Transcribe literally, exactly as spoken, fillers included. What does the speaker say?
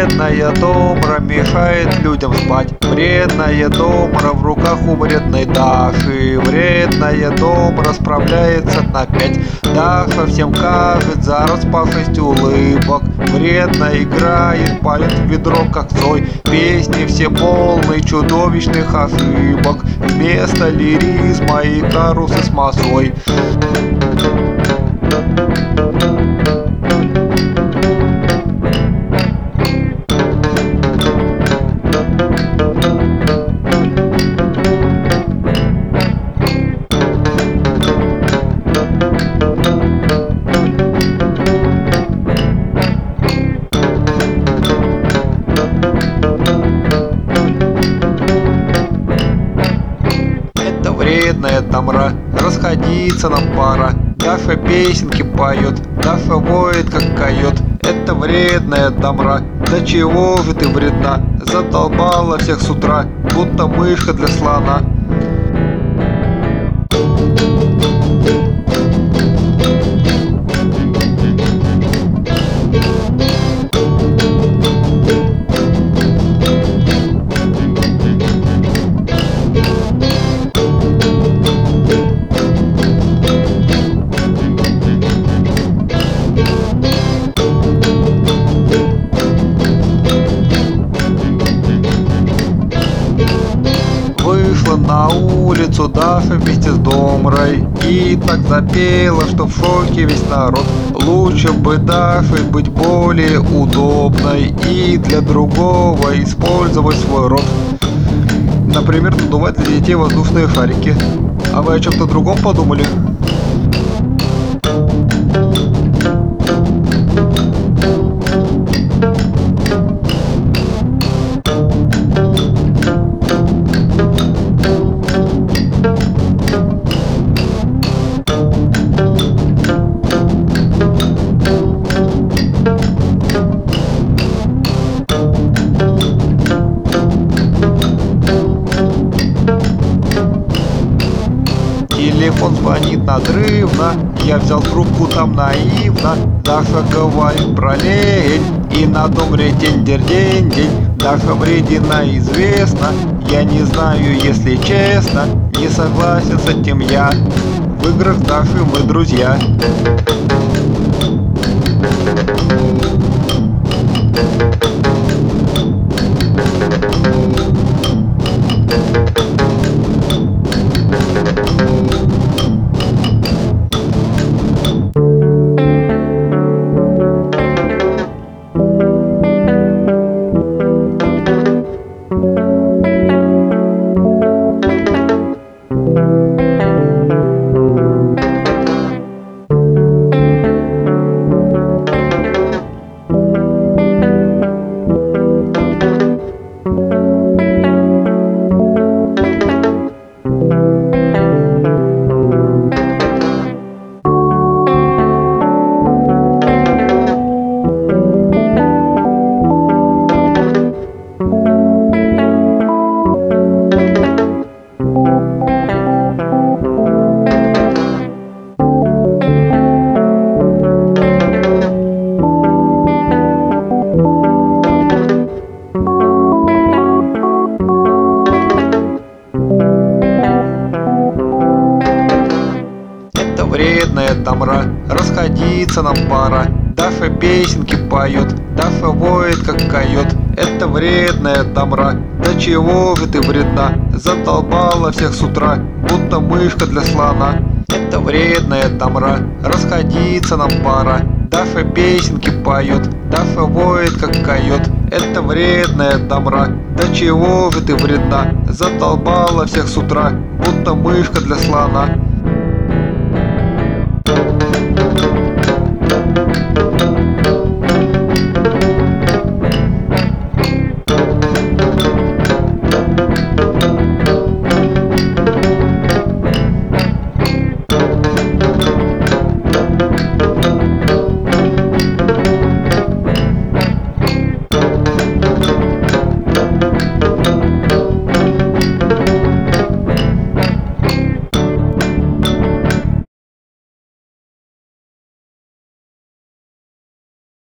Вредная домра мешает людям спать. Вредная домра в руках у вредной Даши. Вредная домра справляется на пять. Даша всем кажет за распавшесть улыбок. Вредно играет, палит в ведро как Цой. Песни все полны чудовищных ошибок. Вместо лиризма и карусы с масой. Вредная домра, расходиться нам пора. Даша песенки поет, Даша воет как койот. Это вредная домра, до чего же ты вредна? Задолбала всех с утра, будто мышка для слона. Вышла на улицу Даша вместе с домрой и так запела, что в шоке весь народ. Лучше бы Даше быть более удобной и для другого использовать свой рот. Например, надувать для детей воздушные шарики. А вы о чем-то другом подумали? Телефон звонит надрывно, я взял трубку там наивно. Даша говорит про лень, и на домре день-день-день. Даша вредина известна, я не знаю, если честно. Не согласен с этим я, в играх с Дашей мы друзья. Вредная домра, расходиться нам пора. Даша песенки поет, Даша воет как койот. Это вредная домра, до чего же ты вредна? Задолбала всех с утра, будто мышка для слона. Это вредная домра, расходиться нам пора. Даша песенки поет, Даша воет как койот. Это вредная домра, до чего же ты вредна? Задолбала всех с утра, будто мышка для слона.